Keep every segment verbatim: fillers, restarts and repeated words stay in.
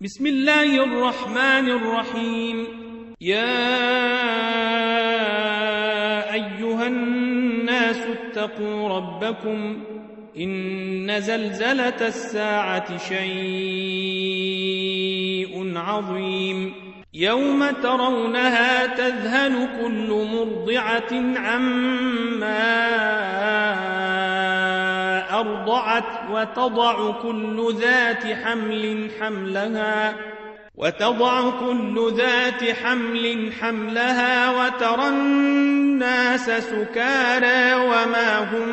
بسم الله الرحمن الرحيم. يا أيها الناس اتقوا ربكم إن زلزلة الساعة شيء عظيم يوم ترونها تذهل كل مرضعة عما أرضعت وتضع كل ذات حمل حملها وتضع كل ذات حمل حملها وترى الناس سكارى وما هم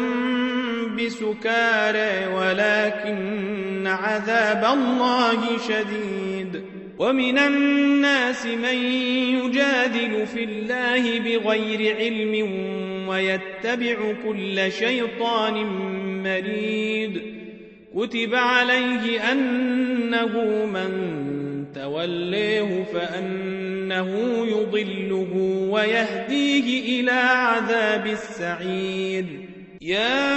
بسكارى ولكن عذاب الله شديد. ومن الناس من يجادل في الله بغير علم ويتبع كل شيطان مريد. كتب عليه أنه من توليه فأنه يضله ويهديه إلى عذاب السعير. يا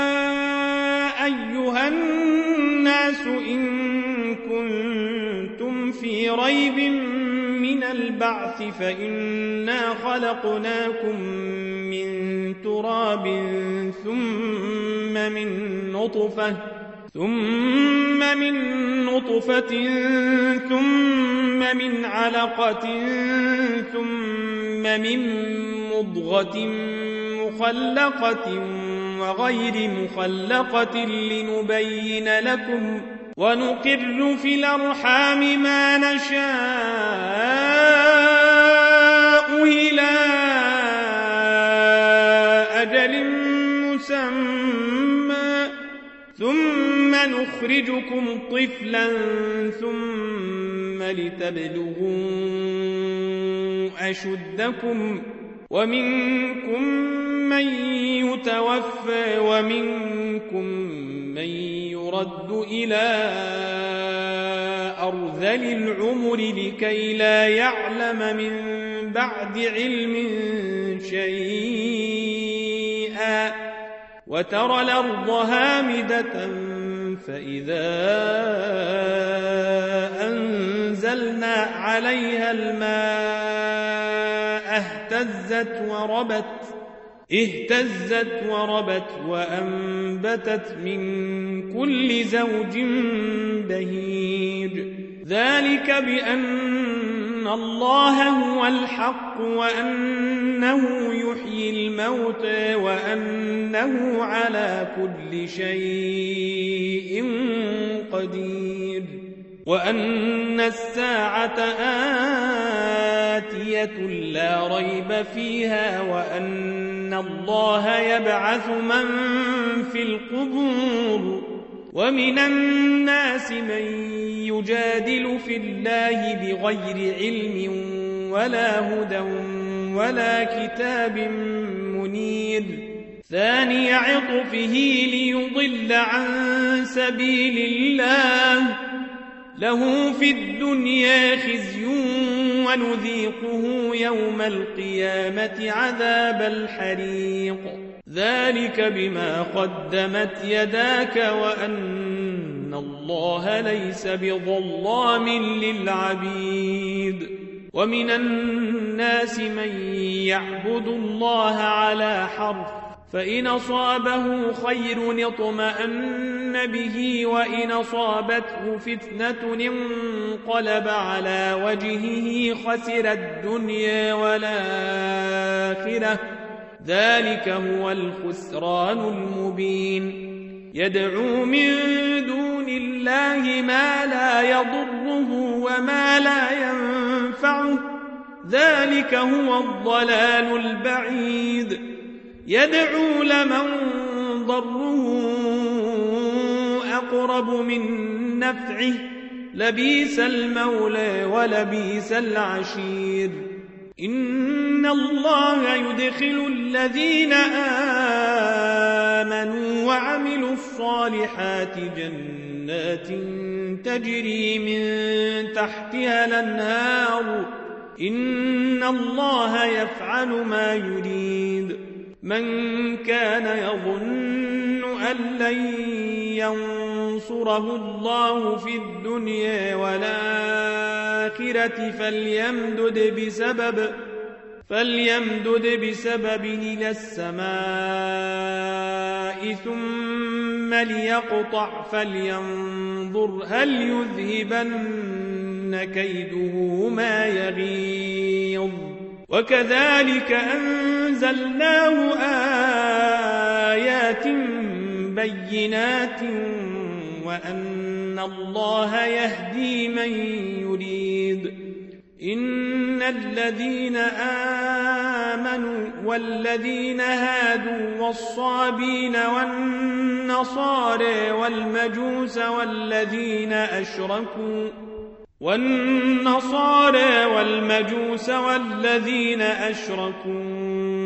أيها الناس إن كنتم في ريب من البعث فإنا خلقناكم من تراب ثم من نطفة ثم من نطفة ثم من علقة ثم من مضغة مخلقة وغير مخلقة لنبين لكم ونقر في الأرحام ما نشاء إلى أجل مسمى ثم نخرجكم طفلا ثم لتبلغوا أشدكم ومنكم من يتوفى ومنكم من يرد إلى أرذل العمر لكي لا يعلم من بعد علم شيئا وترى الأرض هامدة فإذا أنزلنا عليها الماء اهتزت وربت اهتزت وربت وأنبتت من كل زوج بهيج. ذلك بأن الله هو الحق وأنه يحيي الموتى وأنه على كل شيء قدير وأن الساعة آتية لا ريب فيها وأن الله يبعث من في القبور. ومن الناس من يجادل في الله بغير علم ولا هدى ولا كتاب منير. ثاني عطفه ليضل عن سبيل الله له في الدنيا خزي ونذيقه يوم القيامة عذاب الحريق. ذلك بما قدمت يداك وأن الله ليس بظلام للعبيد. ومن الناس من يعبد الله على حرف فإن أصابه خير اطمأن به وإن أصابته فتنة انقلب على وجهه خسر الدنيا والآخرة. ذلك هو الخسران المبين. يدعو من دون الله ما لا يضره وما لا ينفعه ذلك هو الضلال البعيد. يدعو لمن ضره أقرب من نفعه لبيس المولى ولبيس العشير. إن الله يدخل الذين آمنوا وعملوا الصالحات جنات تجري من تحتها الأنهار. إن الله يفعل ما يريد. من كان يظن أن لن ينصره الله في الدنيا ولا الآخرة فليمدد بسبب فليمدد بسبب إلى السماء ثم ليقطع فلينظر هل يذهبن كيده ما يغيظ وكذلك أنزلناه آيات بينات وأن الله يهدي من يريد إن الذين آمنوا والذين هادوا والصابين والنصارى والمجوس والذين أشركوا والنصارى والمجوس والذين أشركوا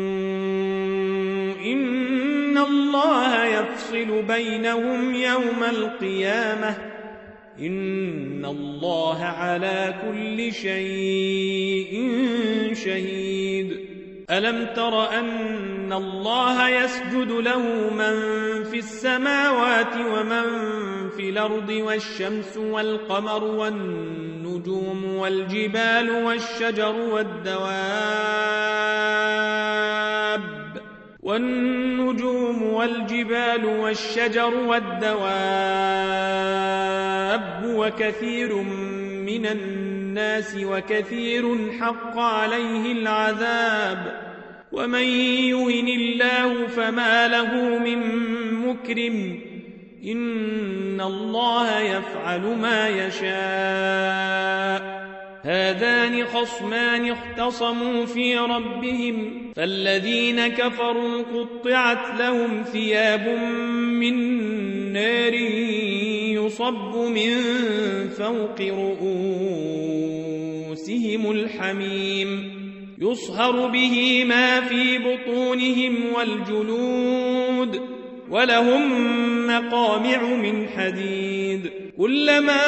إن الله يفصل بينهم يوم القيامة إن الله على كل شيء شهيد ألم تر أن الله يسجد له من في السماوات ومن في الأرض والشمس والقمر والنجوم والجبال والشجر والدواب والنجوم والجبال والشجر والدواب وكثير من الناس وكثير حق عليه العذاب ومن يهن الله فما له من مكرم إن الله يفعل ما يشاء هذان خصمان اختصموا في ربهم فالذين كفروا قطعت لهم ثياب من نار يصب من فوق رؤوسهم الحميم يصهر به ما في بطونهم والجلود ولهم مقامع من حديد كلما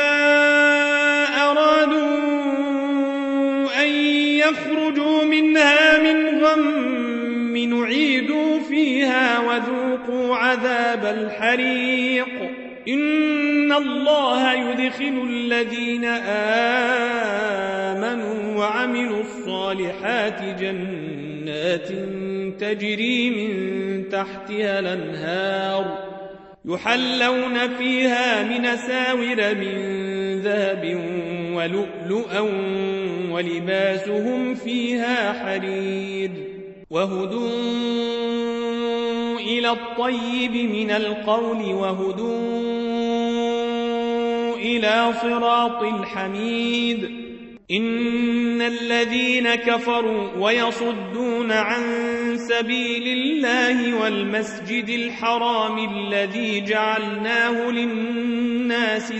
أرادوا أن يخرجوا منها من غم نعيدوا فيها وذوقوا عذاب الحريق إن الله يدخل الذين آمنوا وعملوا الصالحات جنات تجري من تحتها الأنهار يحلون فيها من ساور من ذهب ولؤلؤا ولباسهم فيها حرير وهدوا إلى الطيب من القول وهدوا إلى صراط الحميد إن الذين كفروا ويصدون عن سبيل الله والمسجد الحرام الذي جعلناه للناس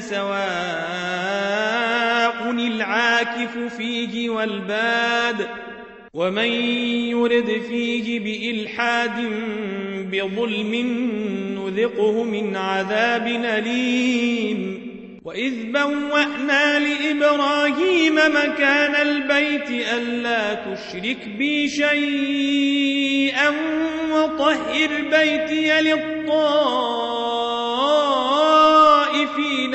سواء العاكف فيه والباد ومن يرد فيه بإلحاد بظلم نذقه من عذاب أليم وإذ بوأنا لإبراهيم مكان البيت ألا تشرك بي شيئا وطهر بيتي للطائفين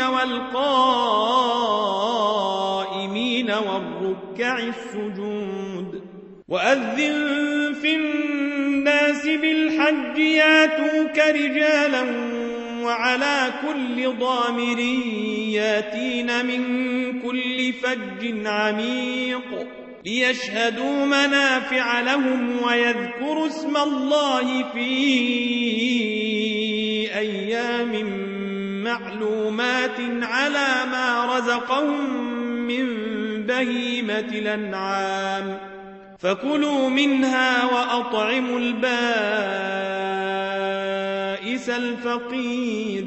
والقائمين والركع السجود وأذن في الناس بالحج ياتوك رجالا وعلى كل ضامر ياتين من كل فج عميق ليشهدوا منافع لهم ويذكروا اسم الله في أيام معلومات على ما رزقهم من بهيمة الأنعام فكلوا منها وأطعموا البائس الفقير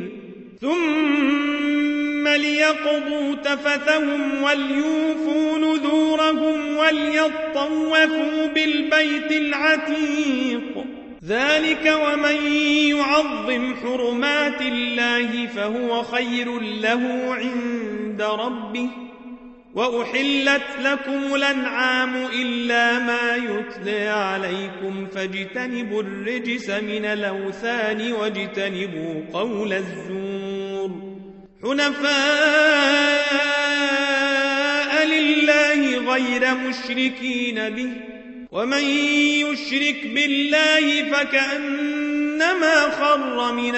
ثم ليقضوا تفثهم وليوفوا نذورهم وليطوفوا بالبيت العتيق ذلك ومن يعظم حرمات الله فهو خير له عند ربه وأحلت لكم الأنعام إلا ما يتلى عليكم فاجتنبوا الرجس من الأوثان واجتنبوا قول الزور حنفاء غير مشركين به ومن يشرك بالله فكأنما خر من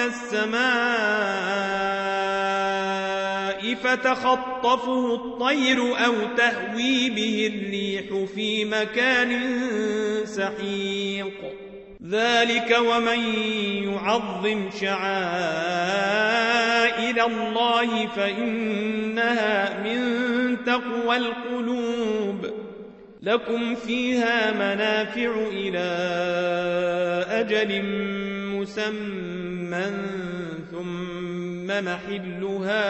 السماء فتخطفه الطير أو تهوي به الريح في مكان سحيق ذلك ومن يعظم شعائر الله فإنها من تقوى القلوب لكم فيها منافع إلى أجل مسمى ثم محلها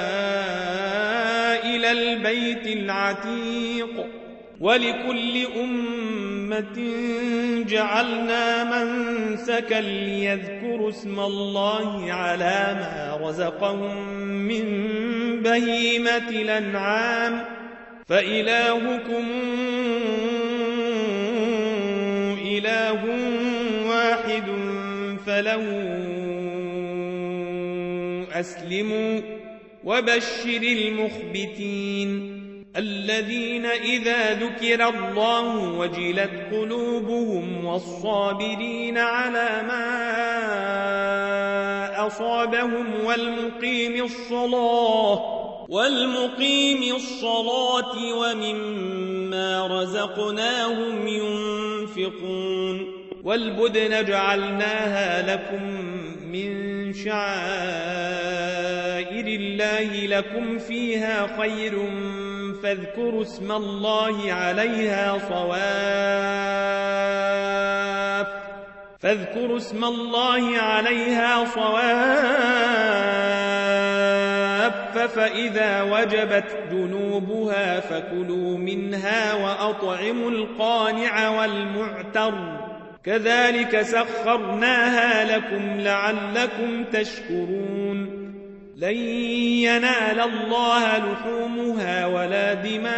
إلى البيت العتيق ولكل أمة جعلنا منسكا ليذكروا اسم الله على ما رزقهم من بهيمة الأنعام فإلهكم إله واحد فله أسلموا وبشر المخبتين الذين إذا ذكر الله وجلت قلوبهم والصابرين على ما أصابهم والمقيم الصلاة والمقيم الصلاة ومما رزقناهم ينفقون والبدن جعلناها لكم من شعائر الله لكم فيها خير فاذكروا اسم الله عليها صواف فاذكروا اسم الله عليها صواف فإذا وجبت جنوبها فكلوا منها وأطعموا القانع والمعتر كذلك سخرناها لكم لعلكم تشكرون لن ينال الله لحومها ولا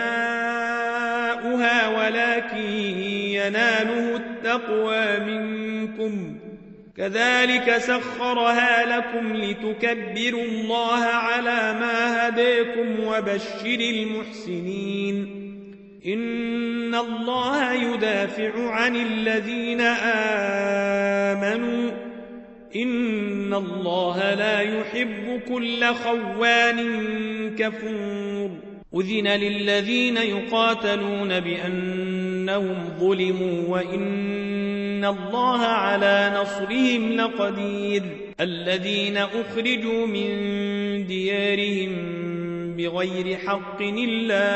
دماؤها ولكن يناله التقوى منكم كذلك سخرها لكم لتكبروا الله على ما هداكم وبشر المحسنين إن الله يدافع عن الذين آمنوا إن الله لا يحب كل خوان كفور أذن للذين يقاتلون بأنهم ظلموا وإن الله على نصرهم لقدير الذين أخرجوا من ديارهم بغير حق إلا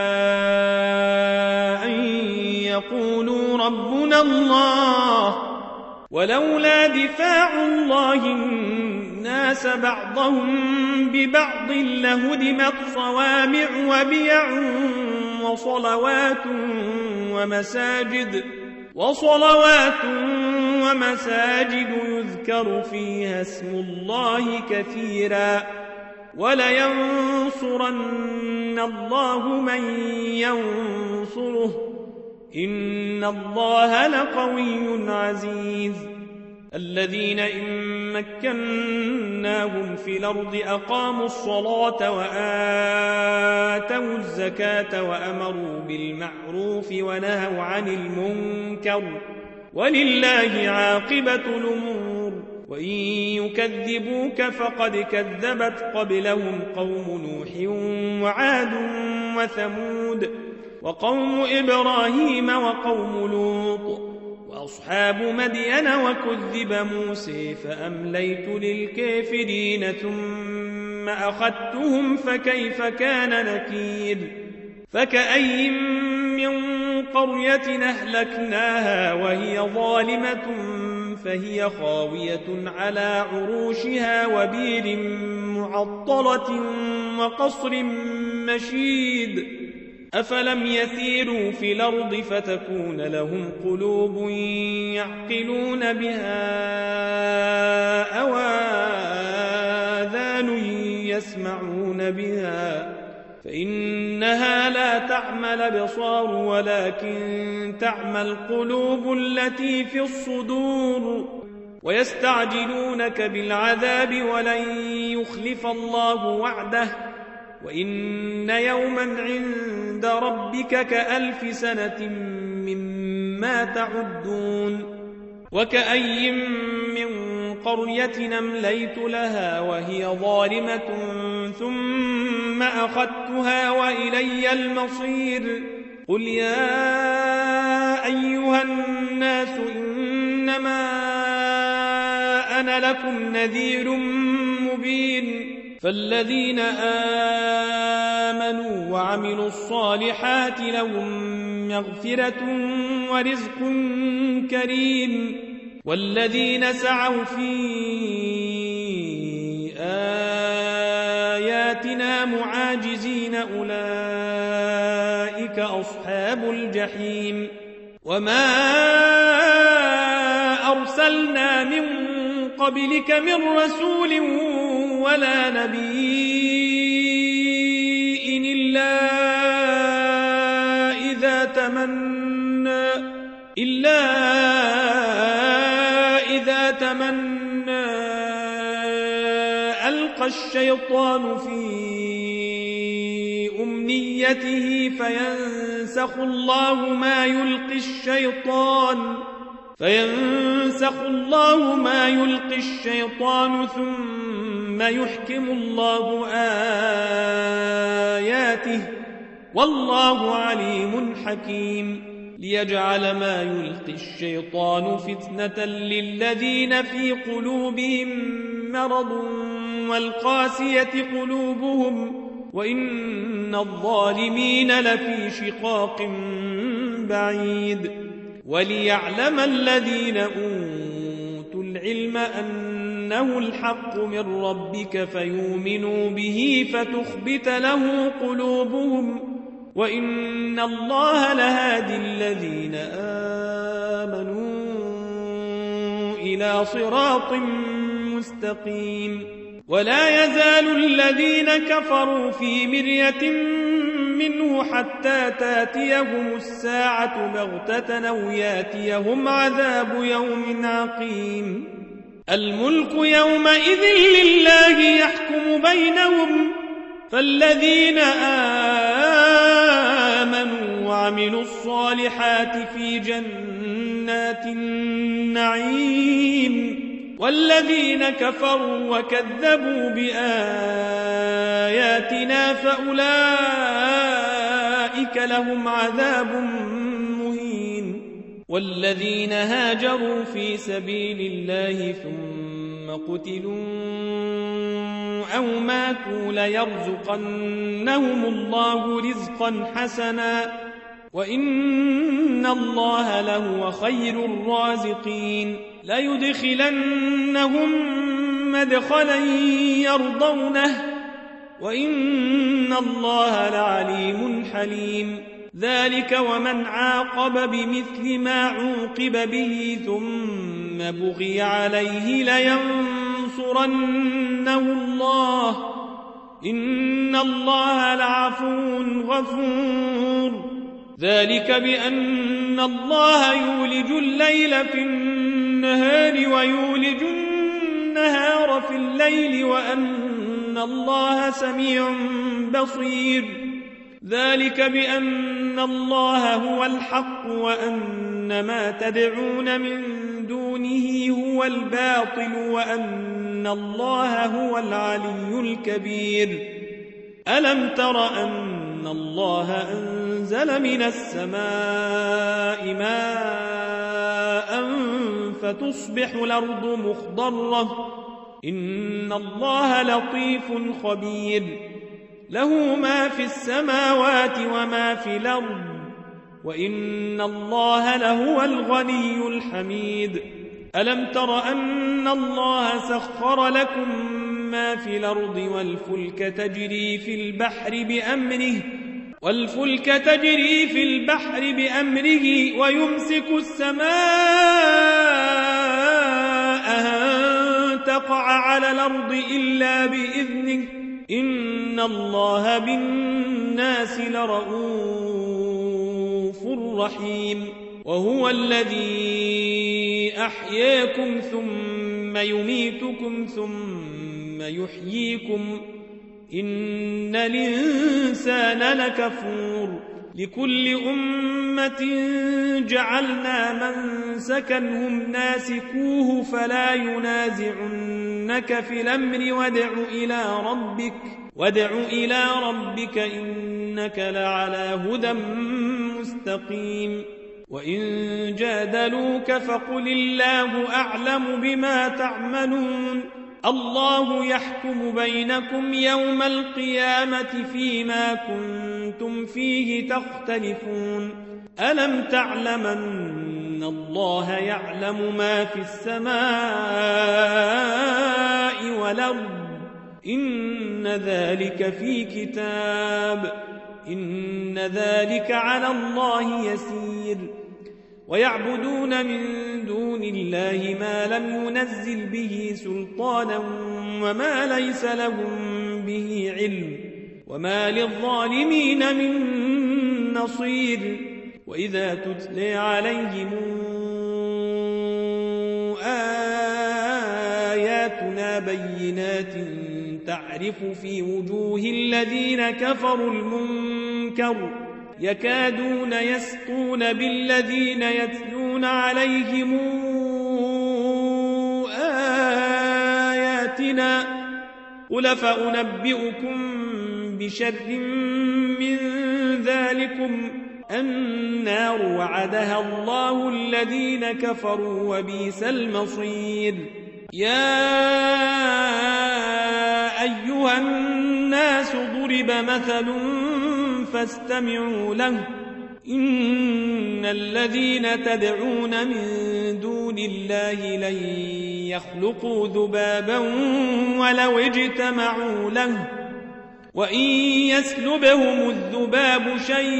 أن يقولوا ربنا الله ولولا دفاع الله الناس بعضهم ببعض لهدمت صوامع وبيع وصلوات ومساجد وصلوات ومساجد يذكر فيها اسم الله كثيرا ولينصرن الله من ينصره إن الله لقوي عزيز الذين إن مكناهم في الأرض أقاموا الصلاة وآتوا الزكاة وأمروا بالمعروف ونهوا عن المنكر ولله عاقبة الأمور وإن يكذبوك فقد كذبت قبلهم قوم نوح وعاد وثمود وقوم إبراهيم وقوم لوط وأصحاب مدين وكذب موسى فأمليت للكافرين ثم أخذتهم فكيف كان نكير فكأي من قرية أهلكناها وهي ظالمة فهي خاوية على عروشها وبير معطلة وقصر مشيد أفلم يسيروا في الأرض فتكون لهم قلوب يعقلون بها أو آذان يسمعون بها فإنها لا تعمى الأبصار ولكن تعمى القلوب التي في الصدور ويستعجلونك بالعذاب ولن يخلف الله وعده وإن يوما عند ربك كألف سنة مما تعدون وكأي من قرية أمليت لها وهي ظالمة ثم أخذتها وإلي المصير قل يا أيها الناس إنما أنا لكم نذير مبين فالذين آمنوا وعملوا الصالحات لهم مغفرة ورزق كريم والذين سعوا في آياتنا معاجزين أولئك أصحاب الجحيم وما أرسلنا من قبلك من رسول ولا نبي إلا إذا تمنى إلا إذا تمنى ألقى الشيطان في أمنيته فينسخ الله ما يلقي الشيطان فينسخ الله ما يلقي الشيطان ثم يحكم الله آياته والله عليم حكيم ليجعل ما يلقي الشيطان فتنة للذين في قلوبهم مرض والقاسية قلوبهم وإن الظالمين لفي شقاق بعيد وليعلم الذين أوتوا العلم أنه الحق من ربك فيؤمنوا به فتخبت له قلوبهم وإن الله لهادي الذين آمنوا إلى صراط مستقيم ولا يزال الذين كفروا في مرية منه حتى تاتيهم الساعة بغتة أو ياتيهم عذاب يوم عقيم الملك يومئذ لله يحكم بينهم فالذين آمنوا وعملوا الصالحات في جنات النعيم والذين كفروا وكذبوا بآياتنا فأولئك لهم عذاب مهين والذين هاجروا في سبيل الله ثم قتلوا أو ماتوا ليرزقنهم الله رزقا حسنا وإن الله لهو خير الرازقين ليدخلنهم مدخلا يرضونه وإن الله لعليم حليم ذلك ومن عاقب بمثل ما عوقب به ثم بغي عليه لينصرنه الله إن الله لعفو غفور ذلك بأن الله يولج الليل في النهار ويولج النهار في الليل وأن الله سميع بصير ذلك بأن الله هو الحق وأن ما تدعون من دونه هو الباطل وأن الله هو العلي الكبير ألم تر أن الله أنزل من السماء ماء فتصبح الأرض مخضرة إن الله لطيف خبير له ما في السماوات وما في الأرض وإن الله لهو الغني الحميد ألم تر أن الله سخر لكم ما في الأرض والفلك تجري في البحر بأمره والفلك تجري في البحر بأمره ويمسك السماء أن تقع على الأرض إلا بإذنه إن الله بالناس لرؤوف رحيم وهو الذي أحياكم ثم يميتكم ثم يحييكم إن الإنسان لكفور لكل أمة جعلنا منسكا هم ناسكوه فلا ينازعنك في الأمر وادع إلى ربك وادع إلى ربك إنك لعلى هدى مستقيم وإن جادلوك فقل الله أعلم بما تعملون الله يحكم بينكم يوم القيامة فيما كنتم فيه تختلفون ألم تعلم أن الله يعلم ما في السماء والأرض إن ذلك في كتاب إن ذلك على الله يسير ويعبدون من دون الله ما لم ينزل به سلطانا وما ليس لهم به علم وما للظالمين من نصير وإذا تتلى عليهم آياتنا بينات تعرف في وجوه الذين كفروا المنكر يكادون يسطون بالذين يتلون عليهم آياتنا قل فأنبئكم بشر من ذلكم النار وعدها الله الذين كفروا وبئس المصير يا أيها الناس ضرب مثل فاستمعوا له إن الذين تدعون من دون الله لن يخلقوا ذبابا ولو اجتمعوا له وإن يسلبهم الذباب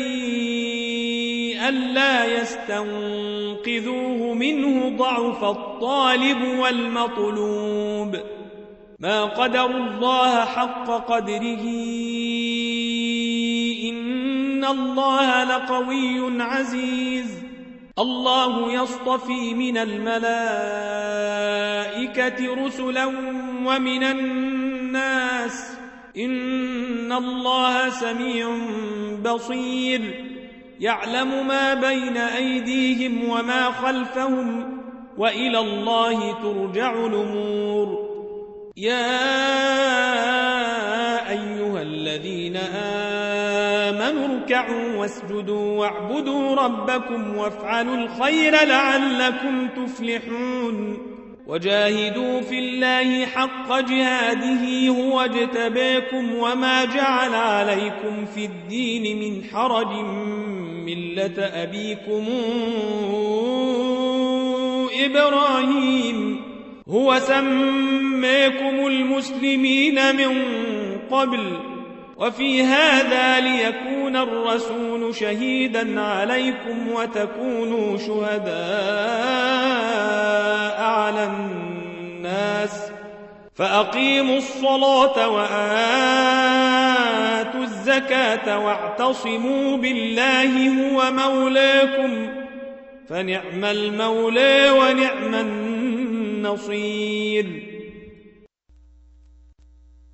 شيئا لا يستنقذوه منه ضعف الطالب والمطلوب ما قدروا الله حق قدره إن الله لقوي عزيز الله يصطفي من الملائكة رسلا ومن الناس إن الله سميع بصير يعلم ما بين أيديهم وما خلفهم وإلى الله ترجع الأمور يا أيها الذين آمنوا اركعوا واسجدوا واعبدوا ربكم وافعلوا الخير لعلكم تفلحون وجاهدوا في الله حق جهاده هو اجتباكم وما جعل عليكم في الدين من حرج ملة أبيكم إبراهيم هو سماكم المسلمين من قبل وفي هذا ليكون الرسول شهيدا عليكم وتكونوا شهداء على الناس فأقيموا الصلاة وآتوا الزكاة واعتصموا بالله هو مولاكم فنعم المولى ونعم النصير